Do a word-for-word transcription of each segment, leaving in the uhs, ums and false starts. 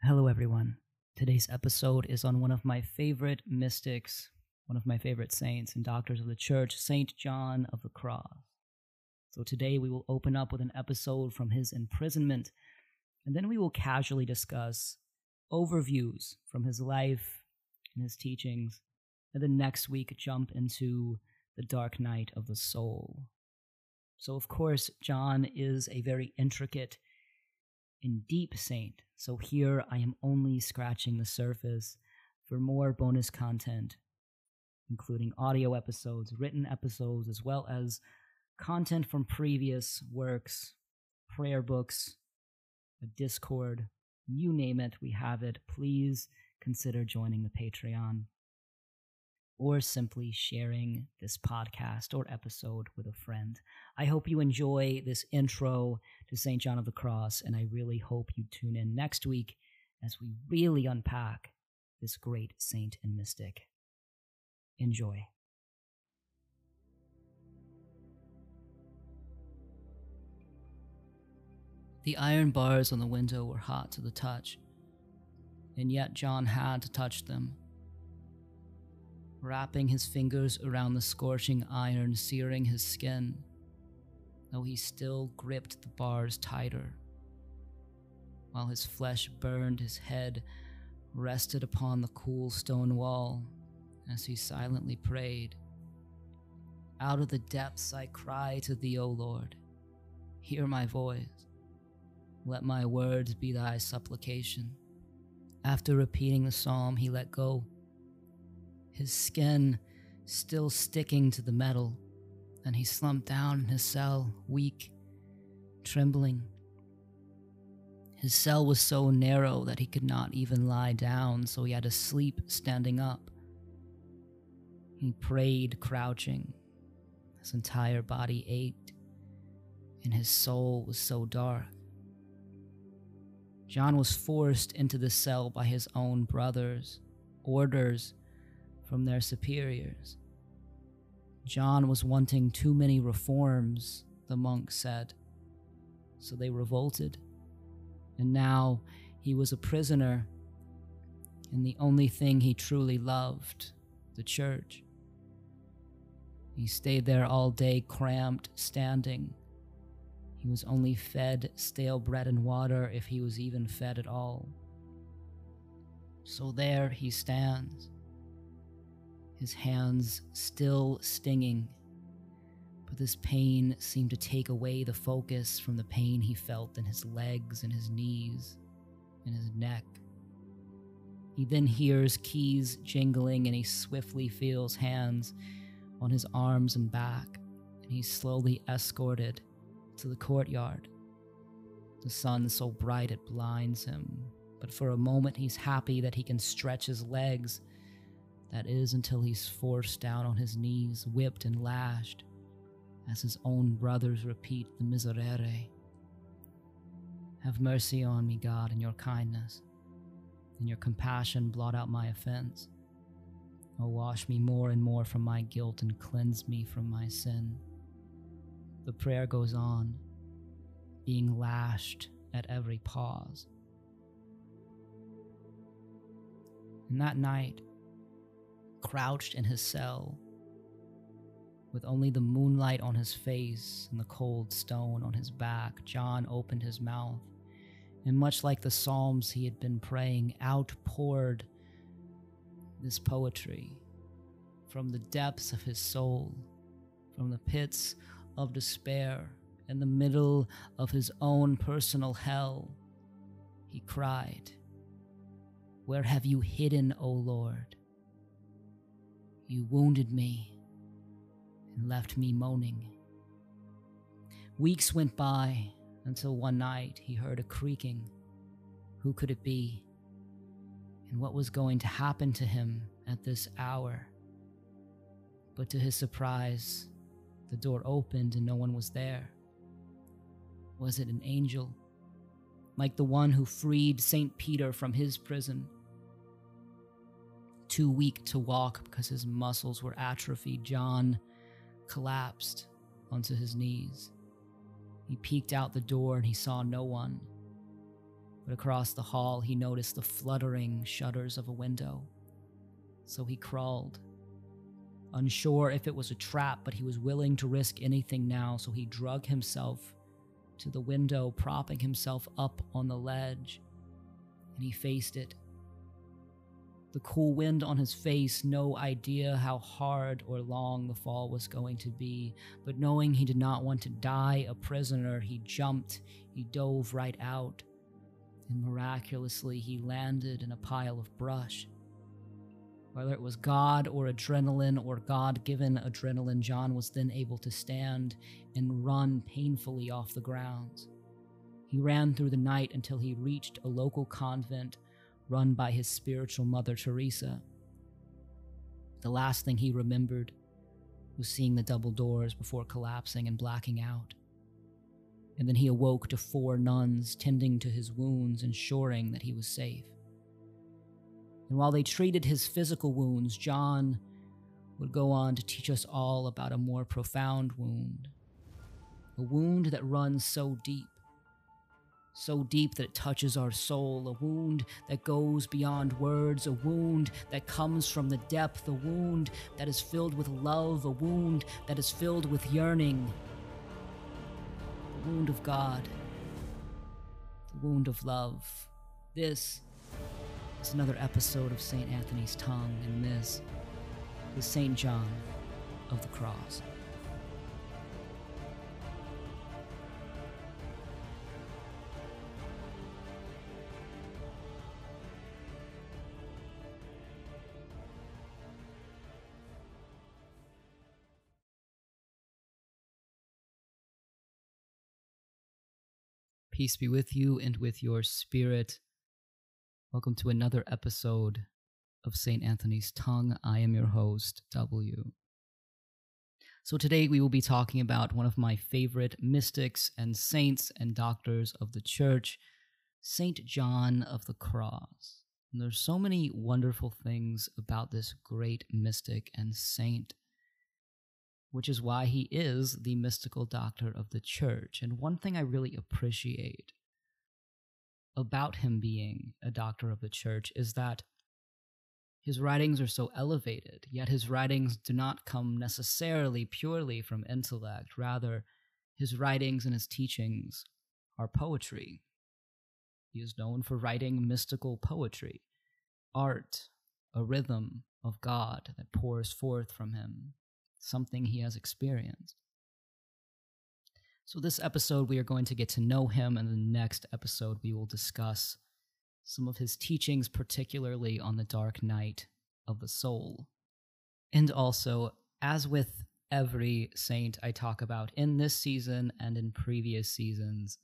Hello, everyone. Today's episode is on one of my favorite mystics, one of my favorite saints and doctors of the church, Saint John of the Cross. So today we will open up with an episode from his imprisonment, and then we will casually discuss overviews from his life and his teachings, and then next week jump into the dark night of the soul. So, of course, John is a very intricate and deep saint. So here I am only scratching the surface. For more bonus content, including audio episodes, written episodes, as well as content from previous works, prayer books, a Discord, you name it, we have it. Please consider joining the Patreon or simply sharing this podcast or episode with a friend. I hope you enjoy this intro to Saint John of the Cross, and I really hope you tune in next week as we really unpack this great saint and mystic. Enjoy. The iron bars on the window were hot to the touch, and yet John had to touch them. Wrapping his fingers around the scorching iron, searing his skin, though he still gripped the bars tighter. While his flesh burned, his head rested upon the cool stone wall as he silently prayed. Out of the depths I cry to thee, O Lord. Hear my voice. Let my words be thy supplication. After repeating the psalm, he let go, his skin still sticking to the metal, and he slumped down in his cell, weak, trembling. His cell was so narrow that he could not even lie down, so he had to sleep standing up. He prayed crouching. His entire body ached, and his soul was so dark. John was forced into the cell by his own brothers, orders from their superiors. John was wanting too many reforms, the monks said, so they revolted. And now he was a prisoner in the only thing he truly loved, the church. He stayed there all day, cramped, standing. He was only fed stale bread and water, if he was even fed at all. So there he stands, his hands still stinging, but this pain seemed to take away the focus from the pain he felt in his legs and his knees and his neck. He then hears keys jingling, and he swiftly feels hands on his arms and back, and he's slowly escorted to the courtyard. The sun so bright it blinds him, but for a moment he's happy that he can stretch his legs. That is until he's forced down on his knees, whipped and lashed, as his own brothers repeat the Miserere. Have mercy on me, God, in your kindness. In your compassion, blot out my offense. Oh, wash me more and more from my guilt and cleanse me from my sin. The prayer goes on, being lashed at every pause. And that night, crouched in his cell, with only the moonlight on his face and the cold stone on his back, John opened his mouth, and much like the psalms he had been praying, outpoured this poetry from the depths of his soul, from the pits of despair, in the middle of his own personal hell. He cried, "Where have you hidden, O Lord? You wounded me and left me moaning." Weeks went by until one night he heard a creaking. Who could it be? And what was going to happen to him at this hour? But to his surprise, the door opened and no one was there. Was it an angel, like the one who freed Saint Peter from his prison? Too weak to walk because his muscles were atrophied, John collapsed onto his knees. He peeked out the door and he saw no one. But across the hall, he noticed the fluttering shutters of a window. So he crawled, unsure if it was a trap, but he was willing to risk anything now, so he drug himself to the window, propping himself up on the ledge, and he faced it. The cool wind on his face, no idea how hard or long the fall was going to be, but knowing he did not want to die a prisoner, he jumped, he dove right out, and miraculously he landed in a pile of brush. Whether it was God or adrenaline or God-given adrenaline, John was then able to stand and run painfully off the grounds. He ran through the night until he reached a local convent run by his spiritual mother, Teresa. The last thing he remembered was seeing the double doors before collapsing and blacking out. And then he awoke to four nuns tending to his wounds, ensuring that he was safe. And while they treated his physical wounds, John would go on to teach us all about a more profound wound. A wound that runs so deep, so deep that it touches our soul, a wound that goes beyond words, a wound that comes from the depth, a wound that is filled with love, a wound that is filled with yearning, the wound of God, the wound of love. This is another episode of Saint Anthony's Tongue, and this is Saint John of the Cross. Peace be with you and with your spirit. Welcome to another episode of Saint Anthony's Tongue. I am your host, W. So today we will be talking about one of my favorite mystics and saints and doctors of the church, Saint John of the Cross. And there's so many wonderful things about this great mystic and saint, which is why he is the mystical doctor of the church. And one thing I really appreciate about him being a doctor of the church is that his writings are so elevated, yet his writings do not come necessarily purely from intellect. Rather, his writings and his teachings are poetry. He is known for writing mystical poetry, art, a rhythm of God that pours forth from him, something he has experienced. So this episode, we are going to get to know him, and in the next episode, we will discuss some of his teachings, particularly on the dark night of the soul. And also, as with every saint I talk about in this season and in previous seasons,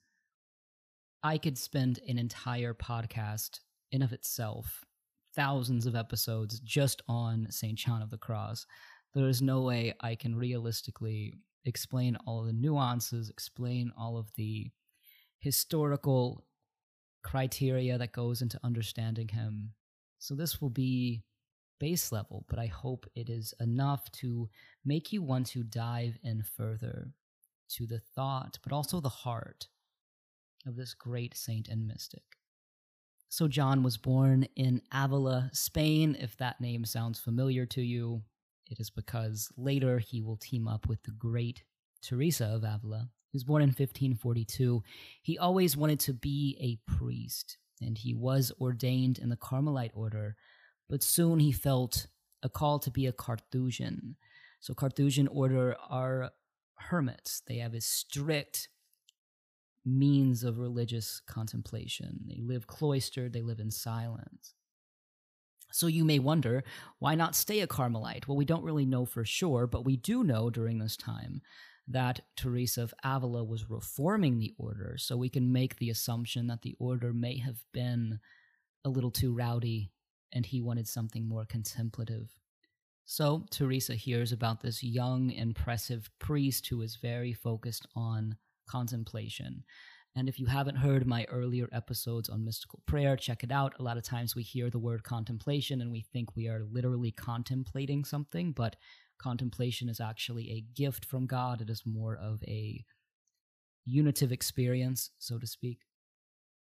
I could spend an entire podcast in of itself, thousands of episodes just on Saint John of the Cross. There is no way I can realistically explain all of the nuances, explain all of the historical criteria that goes into understanding him. So this will be base level, but I hope it is enough to make you want to dive in further to the thought, but also the heart of this great saint and mystic. So John was born in Avila, Spain. If that name sounds familiar to you, it is because later he will team up with the great Teresa of Avila. He was born in fifteen forty-two. He always wanted to be a priest, and he was ordained in the Carmelite order, but soon he felt a call to be a Carthusian. So Carthusian order are hermits. They have a strict means of religious contemplation. They live cloistered, they live in silence. So you may wonder, why not stay a Carmelite? Well, we don't really know for sure, but we do know during this time that Teresa of Avila was reforming the order, so we can make the assumption that the order may have been a little too rowdy and he wanted something more contemplative. So Teresa hears about this young, impressive priest who is very focused on contemplation. And if you haven't heard my earlier episodes on mystical prayer, check it out. A lot of times we hear the word contemplation and we think we are literally contemplating something, but contemplation is actually a gift from God. It is more of a unitive experience, so to speak.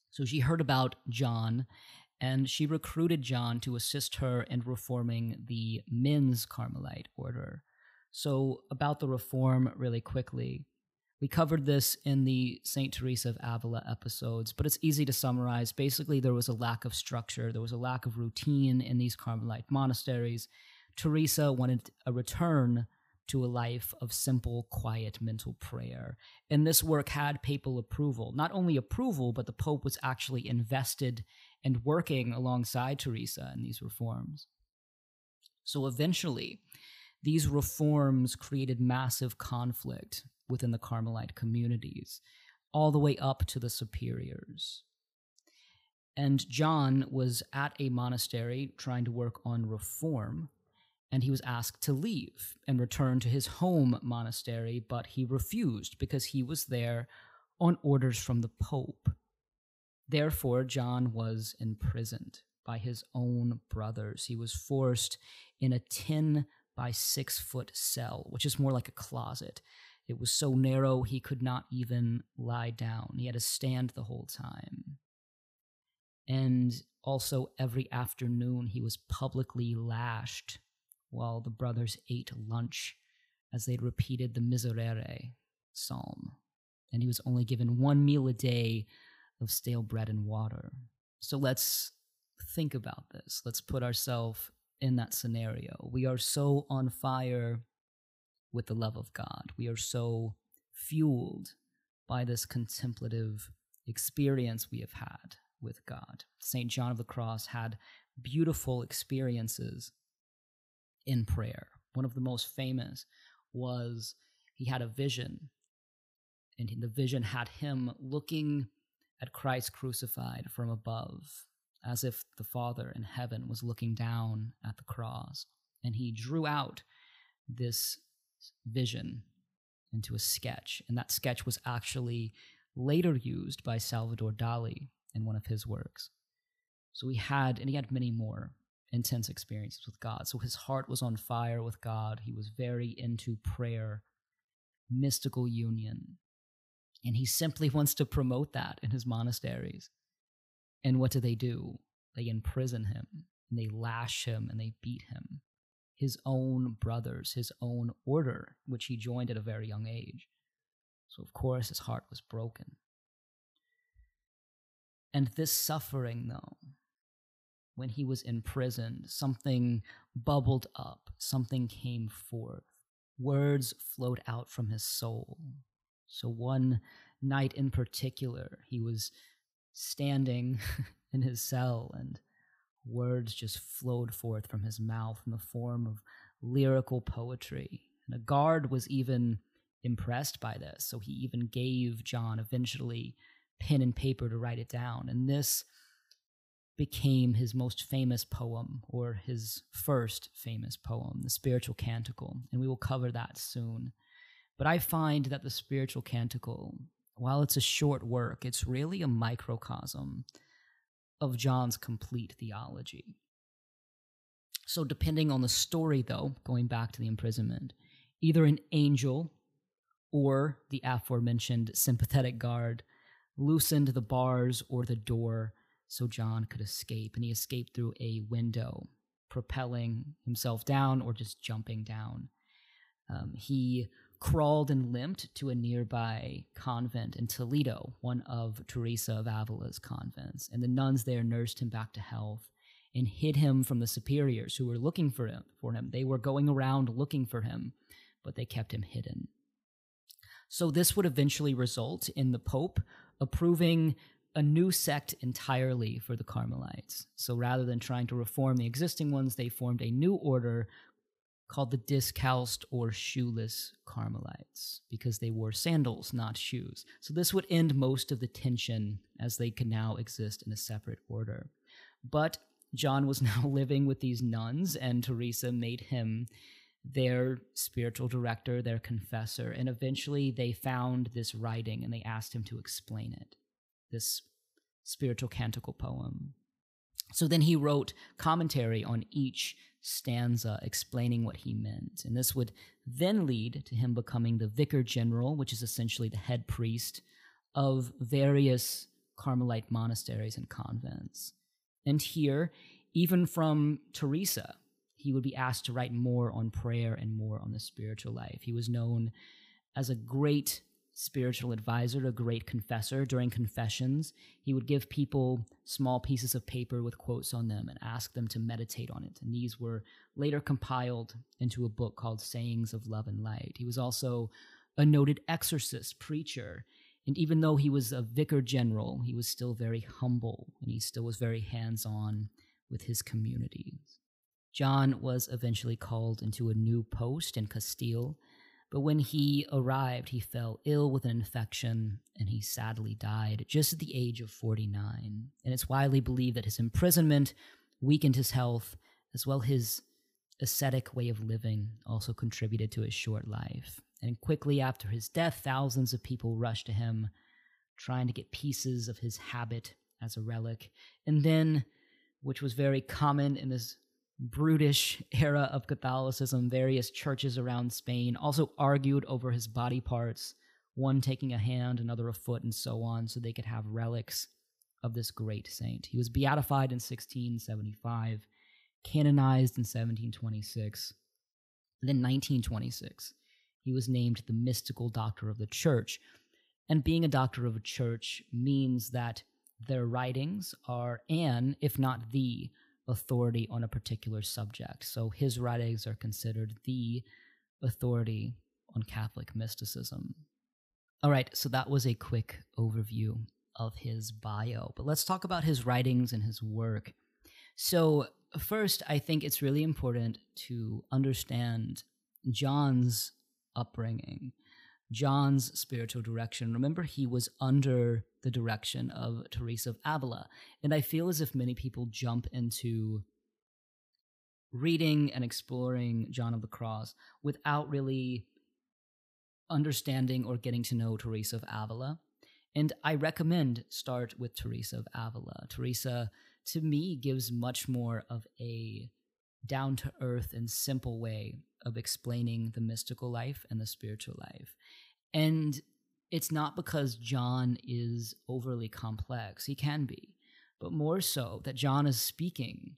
So she heard about John, and she recruited John to assist her in reforming the men's Carmelite order. So about the reform really quickly. We covered this in the Saint Teresa of Avila episodes, but it's easy to summarize. Basically, there was a lack of structure. There was a lack of routine in these Carmelite monasteries. Teresa wanted a return to a life of simple, quiet mental prayer. And this work had papal approval. Not only approval, but the Pope was actually invested and working alongside Teresa in these reforms. So eventually, these reforms created massive conflict within the Carmelite communities, all the way up to the superiors. And John was at a monastery trying to work on reform, and he was asked to leave and return to his home monastery, but he refused because he was there on orders from the Pope. Therefore, John was imprisoned by his own brothers. He was forced in a ten by six foot cell, which is more like a closet. It was so narrow he could not even lie down. He had to stand the whole time. And also every afternoon he was publicly lashed while the brothers ate lunch as they repeated the Miserere psalm. And he was only given one meal a day of stale bread and water. So let's think about this. Let's put ourselves in that scenario. We are so on fire with the love of God. We are so fueled by this contemplative experience we have had with God. Saint John of the Cross had beautiful experiences in prayer. One of the most famous was he had a vision, and the vision had him looking at Christ crucified from above, as if the Father in heaven was looking down at the cross. And he drew out this vision into a sketch, and that sketch was actually later used by Salvador Dali in one of his works. So he had, and he had many more intense experiences with God. So his heart was on fire with God. He was very into prayer, mystical union, and he simply wants to promote that in his monasteries. And what do they do? They imprison him, and they lash him, and they beat him. His own brothers, his own order, which he joined at a very young age. So of course his heart was broken. And this suffering, though, when he was imprisoned, something bubbled up, something came forth. Words flowed out from his soul. So one night in particular, he was standing in his cell, and words just flowed forth from his mouth in the form of lyrical poetry. And a guard was even impressed by this, so he even gave John eventually pen and paper to write it down. And this became his most famous poem, or his first famous poem, the Spiritual Canticle, and we will cover that soon. But I find that the Spiritual Canticle, while it's a short work, it's really a microcosm of John's complete theology. So depending on the story, though, going back to the imprisonment, either an angel or the aforementioned sympathetic guard loosened the bars or the door so John could escape, and he escaped through a window, propelling himself down or just jumping down. Um, he crawled and limped to a nearby convent in Toledo, one of Teresa of Avila's convents, and the nuns there nursed him back to health and hid him from the superiors who were looking for him. For him. They were going around looking for him, but they kept him hidden. So this would eventually result in the Pope approving a new sect entirely for the Carmelites. So rather than trying to reform the existing ones, they formed a new order called the Discalced or Shoeless Carmelites, because they wore sandals, not shoes. So this would end most of the tension, as they could now exist in a separate order. But John was now living with these nuns, and Teresa made him their spiritual director, their confessor, and eventually they found this writing and they asked him to explain it, this spiritual canticle poem. So then he wrote commentary on each stanza explaining what he meant, and this would then lead to him becoming the vicar general, which is essentially the head priest of various Carmelite monasteries and convents. And here, even from Teresa, he would be asked to write more on prayer and more on the spiritual life. He was known as a great spiritual advisor, a great confessor. During confessions, he would give people small pieces of paper with quotes on them and ask them to meditate on it. And these were later compiled into a book called Sayings of Love and Light. He was also a noted exorcist, preacher. And even though he was a vicar general, he was still very humble, and he still was very hands-on with his communities. John was eventually called into a new post in Castile, but when he arrived, he fell ill with an infection, and he sadly died just at the age of forty-nine. And it's widely believed that his imprisonment weakened his health, as well as his ascetic way of living also contributed to his short life. And quickly after his death, thousands of people rushed to him, trying to get pieces of his habit as a relic. And then, which was very common in this brutish era of Catholicism, various churches around Spain also argued over his body parts, one taking a hand, another a foot, and so on, so they could have relics of this great saint. He was beatified in sixteen seventy-five, canonized in seventeen twenty-six. Then nineteen twenty-six, he was named the mystical doctor of the church. And being a doctor of a church means that their writings are an, if not the, authority on a particular subject. So his writings are considered the authority on Catholic mysticism. All right, so that was a quick overview of his bio, but let's talk about his writings and his work. So first, I think it's really important to understand John's upbringing, John's spiritual direction. Remember, he was under the direction of Teresa of Avila, and I feel as if many people jump into reading and exploring John of the Cross without really understanding or getting to know Teresa of Avila. And I recommend start with Teresa of Avila. Teresa, to me, gives much more of a down-to-earth and simple way of explaining the mystical life and the spiritual life. And it's not because John is overly complex. He can be, but more so that John is speaking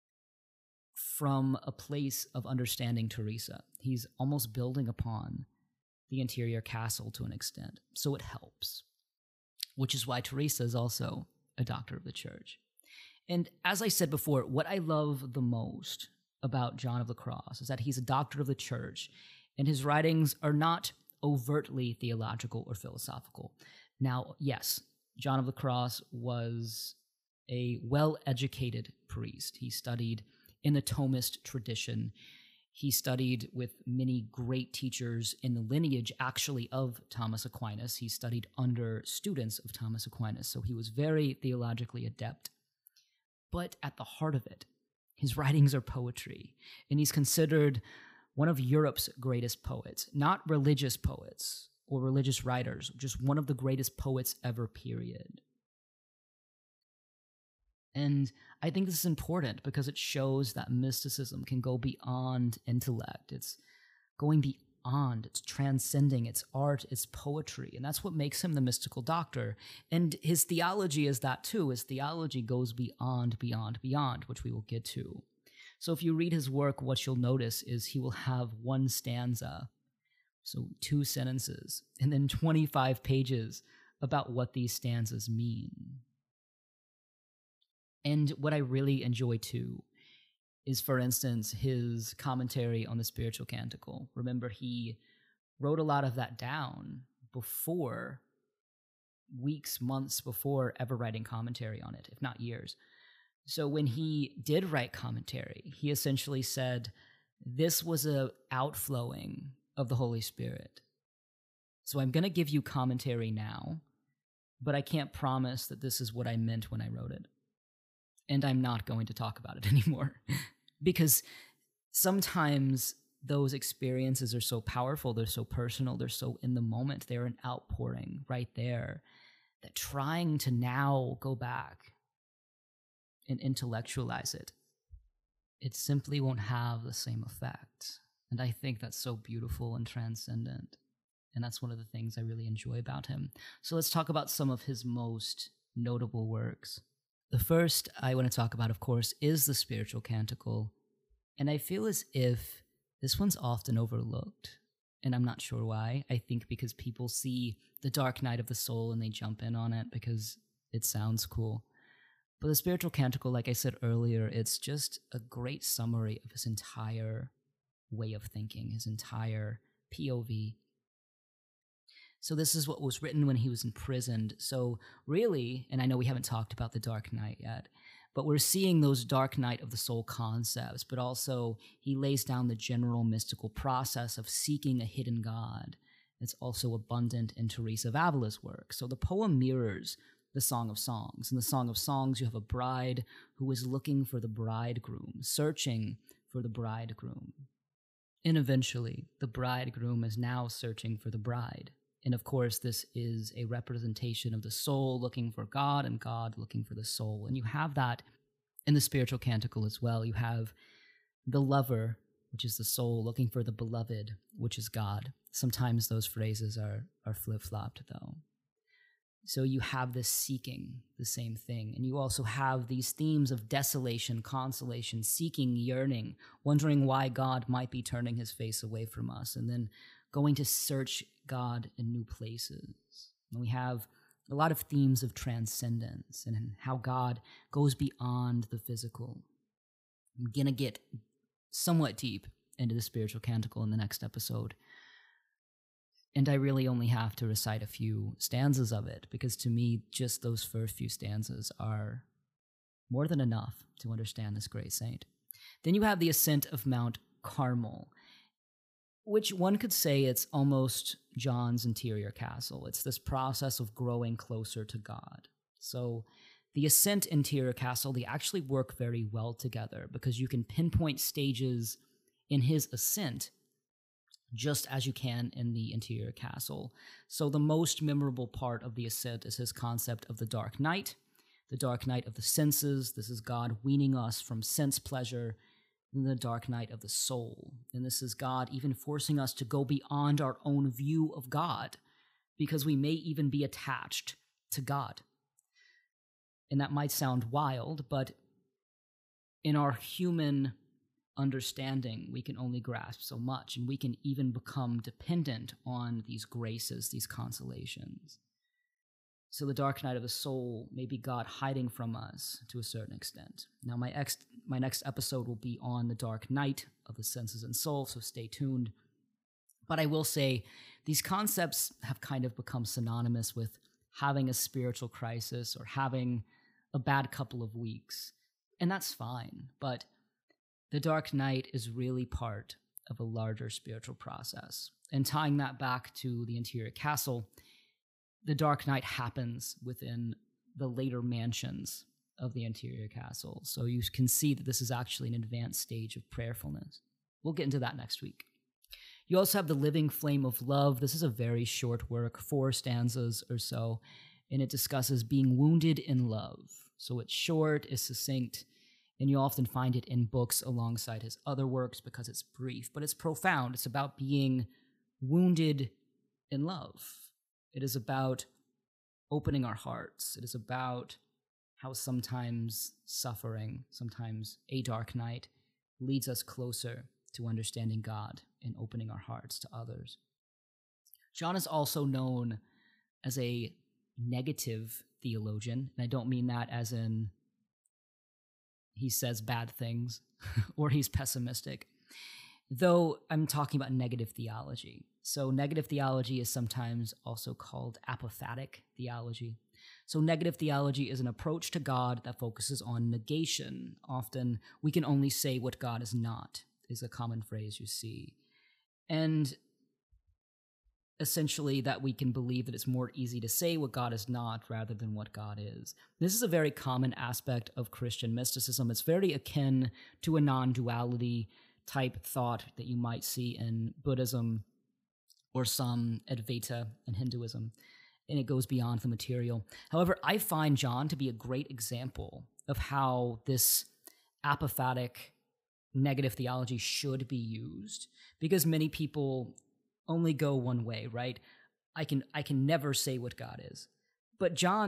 from a place of understanding Teresa. He's almost building upon the interior castle to an extent, so it helps, which is why Teresa is also a doctor of the church. And as I said before, what I love the most about John of the Cross is that he's a doctor of the church, and his writings are not overtly theological or philosophical. Now, yes, John of the Cross was a well-educated priest. He studied in the Thomist tradition. He studied with many great teachers in the lineage, actually, of Thomas Aquinas. He studied under students of Thomas Aquinas, so he was very theologically adept. But at the heart of it, his writings are poetry, and he's considered one of Europe's greatest poets, not religious poets or religious writers, just one of the greatest poets ever, period. And I think this is important because it shows that mysticism can go beyond intellect. It's going beyond, it's transcending, it's art, it's poetry, and that's what makes him the mystical doctor. And his theology is that too. His theology goes beyond, beyond, beyond, which we will get to. So if you read his work, what you'll notice is he will have one stanza, so two sentences, and then twenty-five pages about what these stanzas mean. And what I really enjoy too is, for instance, his commentary on the Spiritual Canticle. Remember, he wrote a lot of that down before, weeks, months before ever writing commentary on it, if not years. So when he did write commentary, he essentially said, this was a outflowing of the Holy Spirit. So I'm going to give you commentary now, but I can't promise that this is what I meant when I wrote it. And I'm not going to talk about it anymore. Because sometimes those experiences are so powerful, they're so personal, they're so in the moment, they're an outpouring right there, that trying to now go back and intellectualize it, it simply won't have the same effect. And I think that's so beautiful and transcendent. And that's one of the things I really enjoy about him. So let's talk about some of his most notable works. The first I want to talk about, of course, is the Spiritual Canticle, and I feel as if this one's often overlooked, and I'm not sure why. I think because people see the dark night of the soul and they jump in on it because it sounds cool. But the Spiritual Canticle, like I said earlier, it's just a great summary of his entire way of thinking, his entire P O V. So this is what was written when he was imprisoned. So really, and I know we haven't talked about the Dark Night yet, but we're seeing those Dark Night of the soul concepts, but also he lays down the general mystical process of seeking a hidden God. It's also abundant in Teresa of Avila's work. So the poem mirrors the Song of Songs. In the Song of Songs, you have a bride who is looking for the bridegroom, searching for the bridegroom. And eventually, the bridegroom is now searching for the bride. And of course, this is a representation of the soul looking for God and God looking for the soul. And you have that in the Spiritual Canticle as well. You have the lover, which is the soul, looking for the beloved, which is God. Sometimes those phrases are, are flip-flopped, though. So you have this seeking, the same thing. And you also have these themes of desolation, consolation, seeking, yearning, wondering why God might be turning his face away from us, and then going to search God in new places. And we have a lot of themes of transcendence and how God goes beyond the physical. I'm going to get somewhat deep into the Spiritual Canticle in the next episode. And I really only have to recite a few stanzas of it, because to me, just those first few stanzas are more than enough to understand this great saint. Then you have the ascent of Mount Carmel, which one could say it's almost John's interior castle. It's this process of growing closer to God. So the ascent, interior castle, they actually work very well together, because you can pinpoint stages in his ascent just as you can in the interior castle. So the most memorable part of the ascent is his concept of the dark night, the dark night of the senses. This is God weaning us from sense pleasure in the dark night of the soul. And this is God even forcing us to go beyond our own view of God, because we may even be attached to God. And that might sound wild, but in our human understanding, we can only grasp so much, and we can even become dependent on these graces, these consolations. So the dark night of the soul may be God hiding from us to a certain extent. Now, my, ex- my next episode will be on the dark night of the senses and soul, so stay tuned. But I will say, these concepts have kind of become synonymous with having a spiritual crisis or having a bad couple of weeks. And that's fine, but the dark night is really part of a larger spiritual process. And tying that back to the interior castle, the dark night happens within the later mansions of the interior castle. So you can see that this is actually an advanced stage of prayerfulness. We'll get into that next week. You also have the living flame of love. This is a very short work, four stanzas or so, and it discusses being wounded in love. So it's short, it's succinct, and you often find it in books alongside his other works because it's brief, but it's profound. It's about being wounded in love. It is about opening our hearts. It is about how sometimes suffering, sometimes a dark night, leads us closer to understanding God and opening our hearts to others. John is also known as a negative theologian, and I don't mean that as in he says bad things or he's pessimistic, though I'm talking about negative theology. So negative theology is sometimes also called apophatic theology. So negative theology is an approach to God that focuses on negation. Often we can only say what God is not, is a common phrase you see. And essentially that we can believe that it's more easy to say what God is not rather than what God is. This is a very common aspect of Christian mysticism. It's very akin to a non-duality type thought that you might see in Buddhism or some Advaita in Hinduism, and it goes beyond the material. However, I find John to be a great example of how this apophatic negative theology should be used, because many people only go one way, right? I can I can never say what God is. But John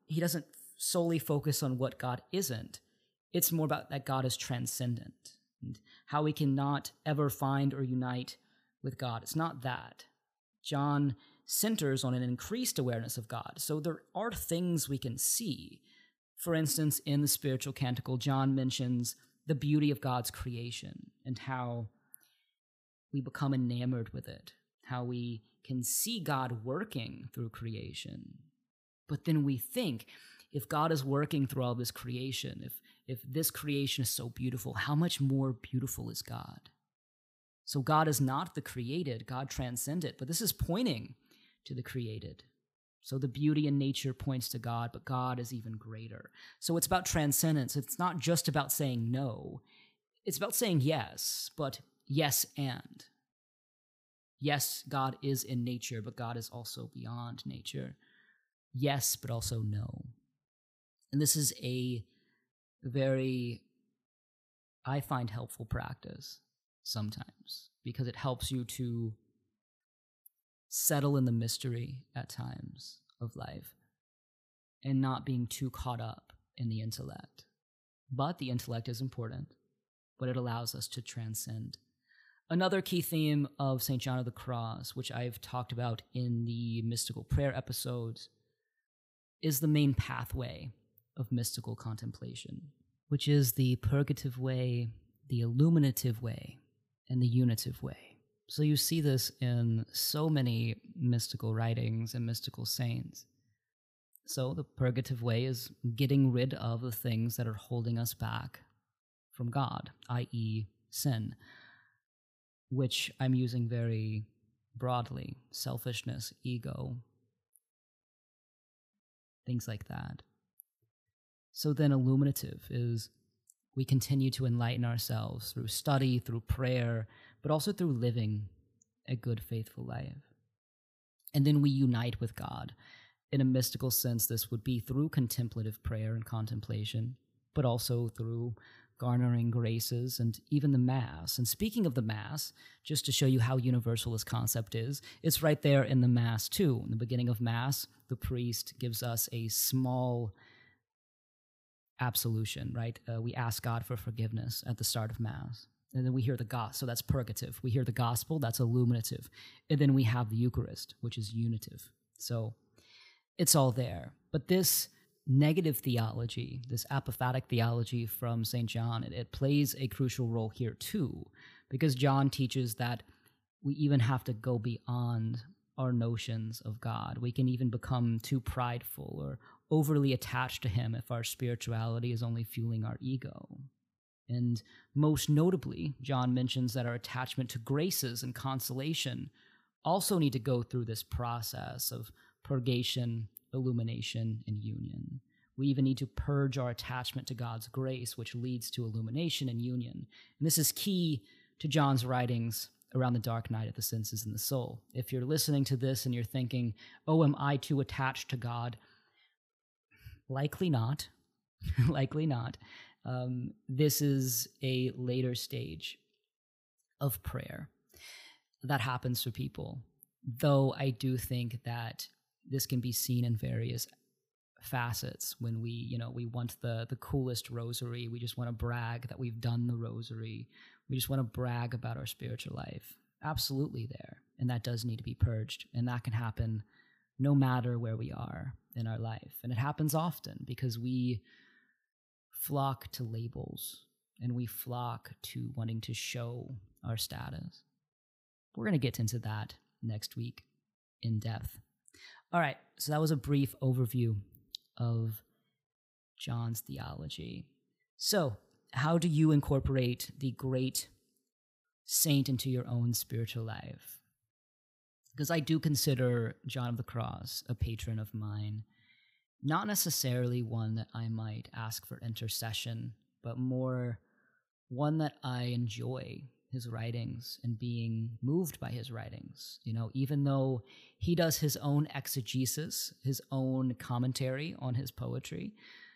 he doesn't solely focus on what God isn't. It's more about that God is transcendent and how we cannot ever find or unite with God. It's not that. John centers on an increased awareness of God. So there are things we can see. For instance, in the spiritual canticle, John mentions the beauty of God's creation and how we become enamored with it, how we can see God working through creation. But then we think, if God is working through all this creation, if if this creation is so beautiful, how much more beautiful is God? So God is not the created, God transcended, but this is pointing to the created. So the beauty in nature points to God, but God is even greater. So it's about transcendence. It's not just about saying no. It's about saying yes, but yes and. Yes, God is in nature, but God is also beyond nature. Yes, but also no. And this is a very, I find, helpful practice sometimes, because it helps you to settle in the mystery at times of life and not being too caught up in the intellect. But the intellect is important, but it allows us to transcend. Another key theme of Saint John of the Cross, which I've talked about in the mystical prayer episodes, is the main pathway of mystical contemplation, which is the purgative way, the illuminative way, and the unitive way. So you see this in so many mystical writings and mystical saints. So the purgative way is getting rid of the things that are holding us back from God, that is sin, which I'm using very broadly: selfishness, ego, things like that. So then illuminative is we continue to enlighten ourselves through study, through prayer, but also through living a good, faithful life. And then we unite with God. In a mystical sense, this would be through contemplative prayer and contemplation, but also through garnering graces and even the Mass. And speaking of the Mass, just to show you how universal this concept is, it's right there in the Mass too. In the beginning of Mass, the priest gives us a small absolution, right? Uh, we ask God for forgiveness at the start of Mass. And then we hear the gospel, so that's purgative. We hear the gospel, that's illuminative. And then we have the Eucharist, which is unitive. So it's all there. But this negative theology, this apophatic theology from Saint John, it, it plays a crucial role here too, because John teaches that we even have to go beyond our notions of God. We can even become too prideful or overly attached to him if our spirituality is only fueling our ego. And most notably, John mentions that our attachment to graces and consolation also need to go through this process of purgation, illumination, and union. We even need to purge our attachment to God's grace, which leads to illumination and union. And this is key to John's writings around the dark night of the senses and the soul. If you're listening to this and you're thinking, oh, am I too attached to God? Likely not. Likely not. Um, this is a later stage of prayer that happens for people, though I do think that this can be seen in various facets. When we, you know, we want the the coolest rosary, we just want to brag that we've done the rosary. We just want to brag about our spiritual life. Absolutely there. And that does need to be purged. And that can happen no matter where we are in our life. And it happens often because we flock to labels and we flock to wanting to show our status. We're going to get into that next week in depth. All right, so that was a brief overview of John's theology. So, how do you incorporate the great saint into your own spiritual life? Because I do consider John of the Cross a patron of mine. Not necessarily one that I might ask for intercession, but more one that I enjoy his writings and being moved by his writings. You know, even though he does his own exegesis, his own commentary on his poetry,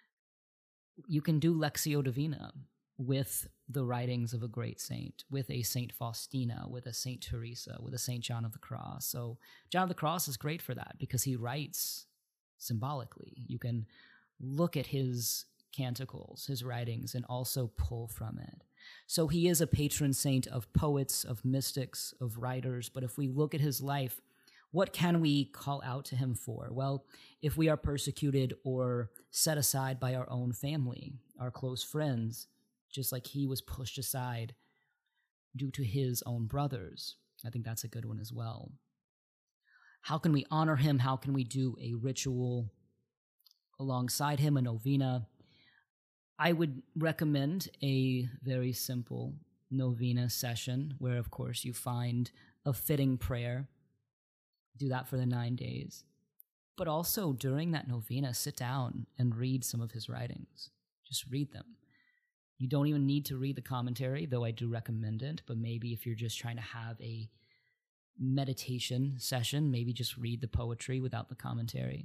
you can do Lectio Divina with the writings of a great saint, with a Saint Faustina, with a Saint Teresa, with a Saint John of the Cross. So John of the Cross is great for that because he writes symbolically. You can look at his canticles, his writings, and also pull from it. So he is a patron saint of poets, of mystics, of writers. But if we look at his life, what can we call out to him for? Well, if we are persecuted or set aside by our own family, our close friends, just like he was pushed aside due to his own brothers, I think that's a good one as well. How can we honor him? How can we do a ritual alongside him, a novena? I would recommend a very simple novena session where, of course, you find a fitting prayer. Do that for the nine days. But also during that novena, sit down and read some of his writings. Just read them. You don't even need to read the commentary, though I do recommend it. But maybe if you're just trying to have a meditation session, maybe just read the poetry without the commentary.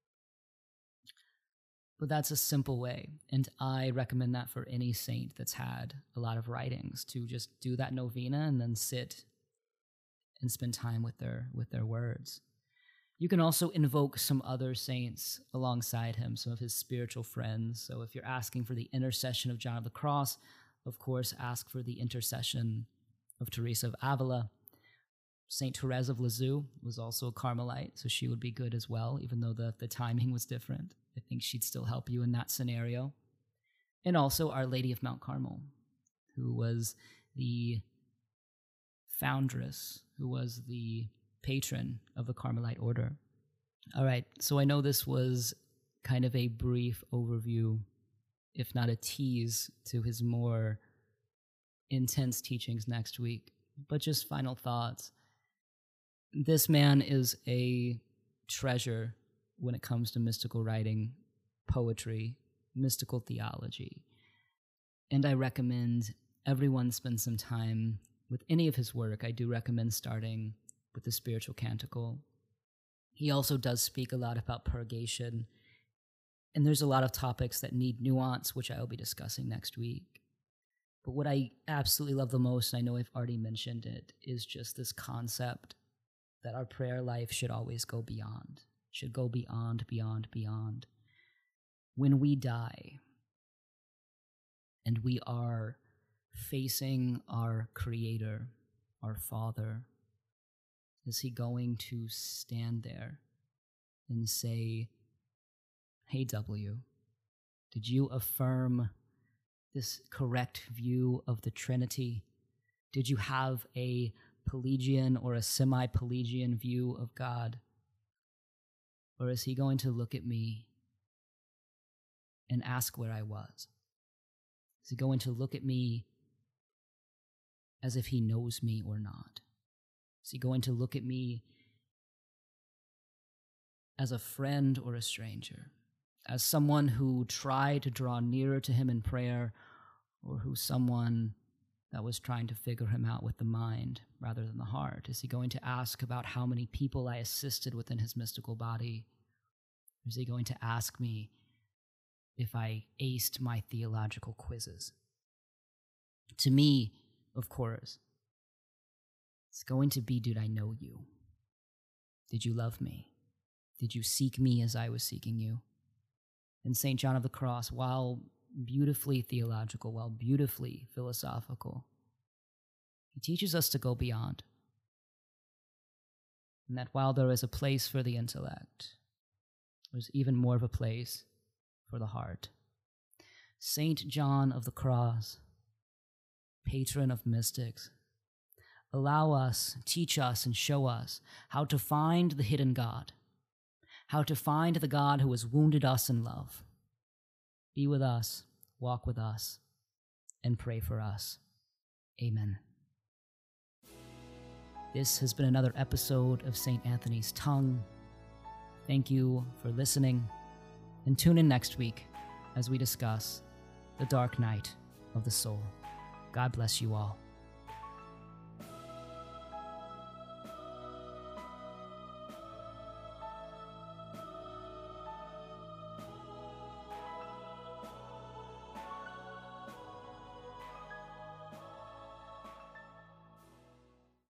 But that's a simple way, and I recommend that for any saint that's had a lot of writings, to just do that novena and then sit and spend time with their with their words. You can also invoke some other saints alongside him, some of his spiritual friends. So if you're asking for the intercession of John of the Cross, of course, ask for the intercession of Teresa of Avila. Saint Therese of Lisieux was also a Carmelite, so she would be good as well, even though the, the timing was different. I think she'd still help you in that scenario. And also Our Lady of Mount Carmel, who was the foundress, who was the patron of the Carmelite order. All right, so I know this was kind of a brief overview, if not a tease, to his more intense teachings next week. But just final thoughts. This man is a treasure when it comes to mystical writing, poetry, mystical theology. And I recommend everyone spend some time with any of his work. I do recommend starting with the Spiritual Canticle. He also does speak a lot about purgation, and there's a lot of topics that need nuance, which I will be discussing next week. But what I absolutely love the most, and I know I've already mentioned it, is just this concept that our prayer life should always go beyond, should go beyond, beyond, beyond. When we die and we are facing our Creator, our Father, is he going to stand there and say, "Hey, W, did you affirm this correct view of the Trinity? Did you have a Pelagian or a semi-Pelagian view of God?" Or is he going to look at me and ask where I was? Is he going to look at me as if he knows me or not? Is he going to look at me as a friend or a stranger? As someone who tried to draw nearer to him in prayer, or who someone that was trying to figure him out with the mind rather than the heart? Is he going to ask about how many people I assisted within his mystical body? Or is he going to ask me if I aced my theological quizzes? To me, of course, it's going to be, did I know you? Did you love me? Did you seek me as I was seeking you? And Saint John of the Cross, while beautifully theological, while beautifully philosophical, he teaches us to go beyond. And that while there is a place for the intellect, there's even more of a place for the heart. Saint John of the Cross, patron of mystics, allow us, teach us, and show us how to find the hidden God, how to find the God who has wounded us in love. Be with us, walk with us, and pray for us. Amen. This has been another episode of Saint Anthony's Tongue. Thank you for listening, and tune in next week as we discuss the dark night of the soul. God bless you all.